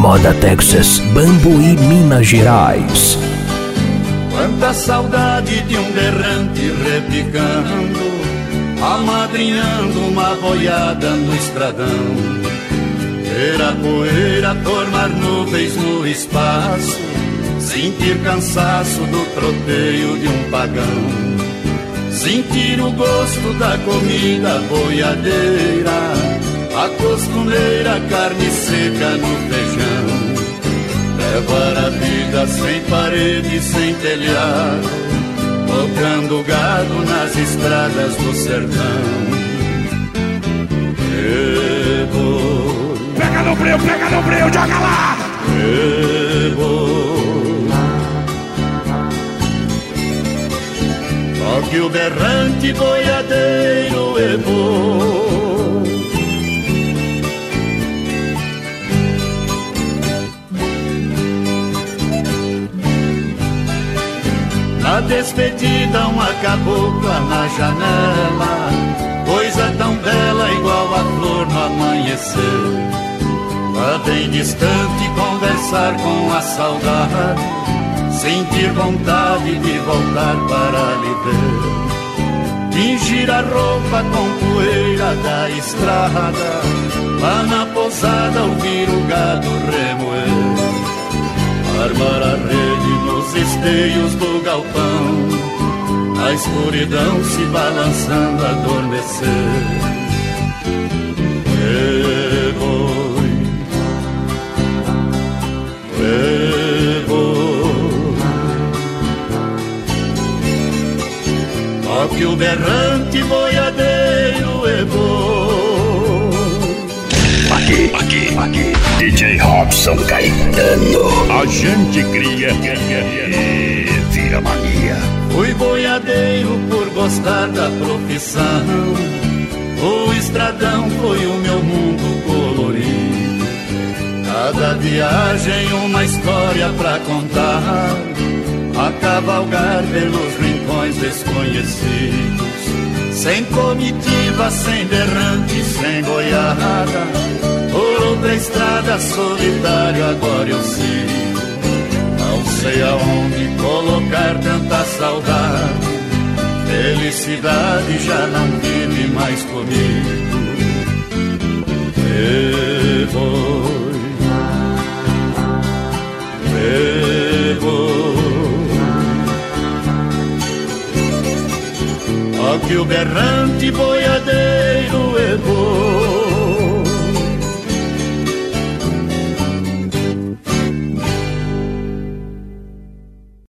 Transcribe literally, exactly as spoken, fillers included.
Roda Texas, Bambuí, Minas Gerais. Quanta saudade de um berrante repicando, amadrinhando uma boiada no estradão. Ver a poeira formar nuvens no espaço, sentir cansaço do troteio de um pagão. Sentir o gosto da comida boiadeira, a costumeira carne seca no feijão. Levar a vida sem parede, sem telhado, tocando gado nas estradas do sertão. E boi, pega no breu, pega no breu, joga lá! E boi, toque o berrante boiadeiro, e boi. Na despedida uma cabocla na janela, coisa tão bela igual a flor no amanhecer. Lá bem distante conversar com a saudade, sentir vontade de voltar para lhe ver. Tingir a roupa com poeira da estrada, lá na pousada ouvir o gado remoer. Armar a rede nos esteios do galpão, a escuridão se balançando, adormecer. E boi, e boi, toque o berrante boiadeiro, e boi. Aqui, aqui, aqui, D J Robson Caetano. A gente cria e vira mania. Fui boiadeiro por gostar da profissão, o estradão foi o meu mundo colorido. Cada viagem uma história pra contar, a cavalgar pelos rincões desconhecidos. Sem comitiva, sem berrante, sem boiada, por outra estrada solitário agora eu sigo. Não sei aonde colocar tanta saudade, felicidade já não vive mais comigo. E boi, e boi, toque o berrante boiadeiro,